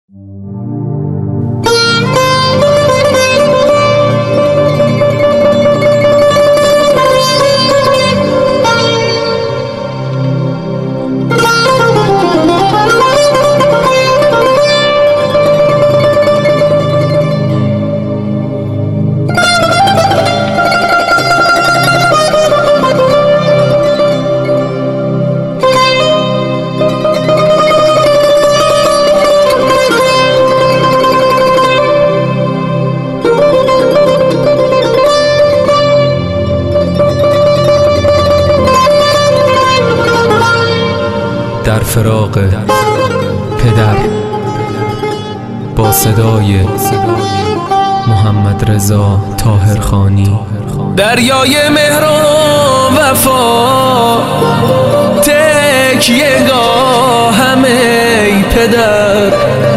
در فراق پدر با صدای محمد رضا طاهرخانی. دریای مهر و وفا تکیه گاهم ای پدر،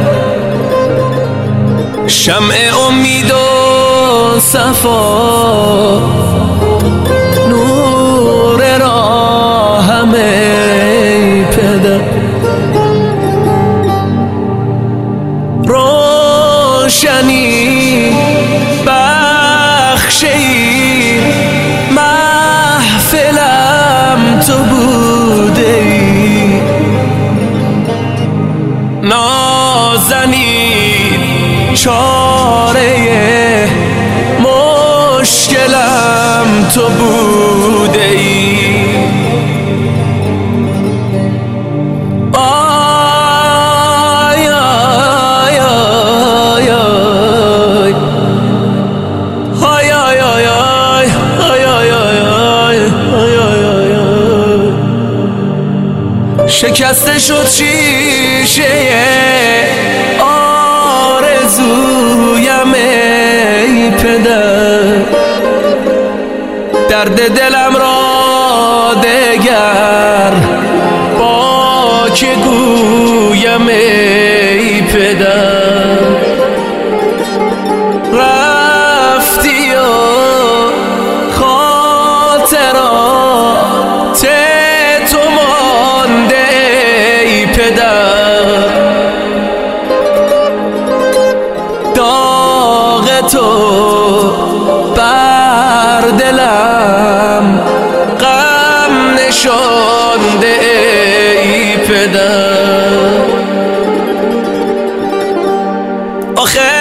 شمع امید و صفا نور راهم ای پدر، روشنی بخشی محفلم تو بوده ای، نازنین چاره مشکلم تو بوده ای. شکسته شد شیشه آرزویم ای پدر، درد دلم را دگر با که گویم ای پدر، رفتی و خاطرات تو مانده ای پدر، داغ تو بر دلم غم نشانده ای پدر. آخه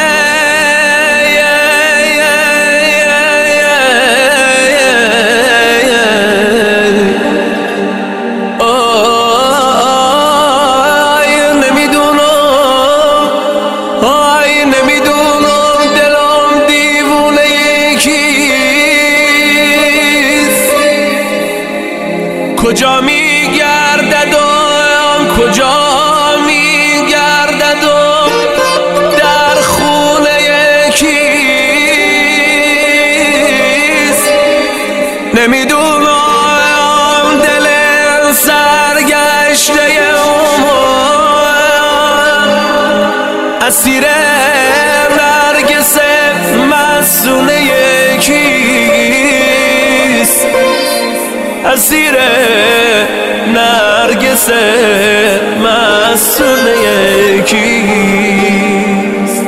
کجا میگردد و کجا میگردد و در خونه کیست، نمیدونم دل سرگشته اسیر نرگس مسونه کیست، اسیر نرگس مسونه کیست.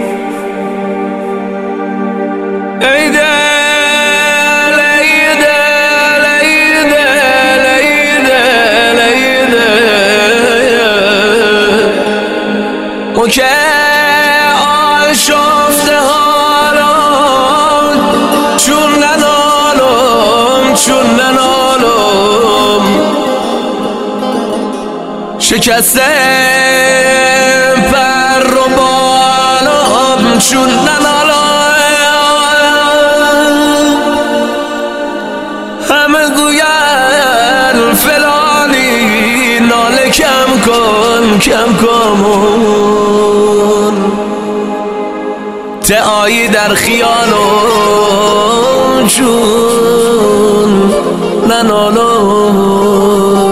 ای دل ای دل ای دل ای دل ای دل، اون که آشفته حالم چون ننالم چون ننالم، شکسته پر و بالم چون ننالم، همه گوین فلانی ناله کم کن کم کن، تعایی در خیالم چون ننالم.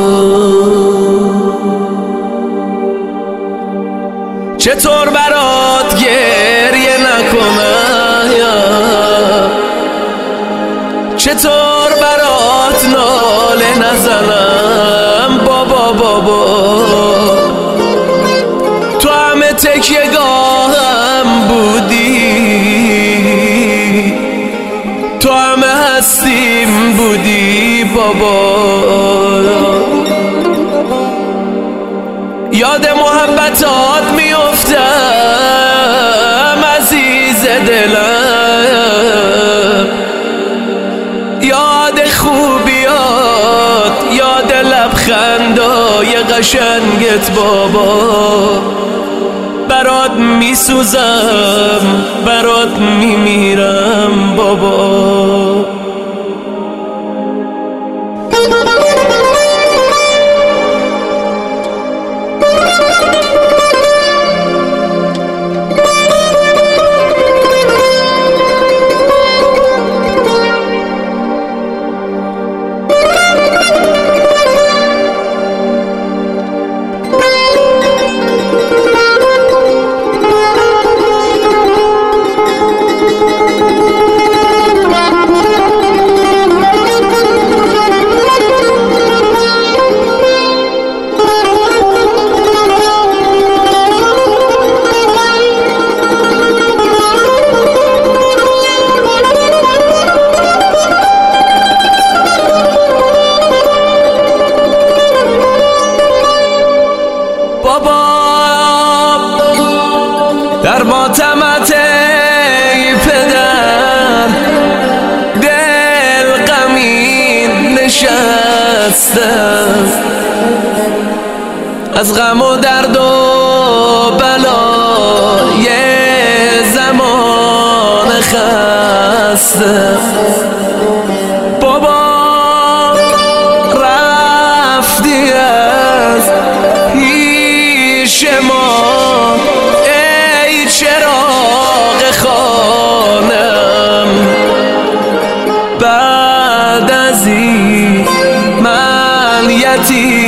چطور برات گریه نکنم، چطور برات ناله نزنم، بابا بابا تو همه تکیه‌گاهم بودی، تو همه هستیم بودی بابا. یاد محبتات میافتم عزیز دلم، یاد خوبیات، یاد لبخندای قشنگت بابا. برات میسوزم، برات میمیرم بابا. در ماتمت ای پدر دل غمین نشستم، از غم و درد و بلای زمان خسته. بابا رفتی از پیش ما ای چراغ خانم، بعد از این من یتیم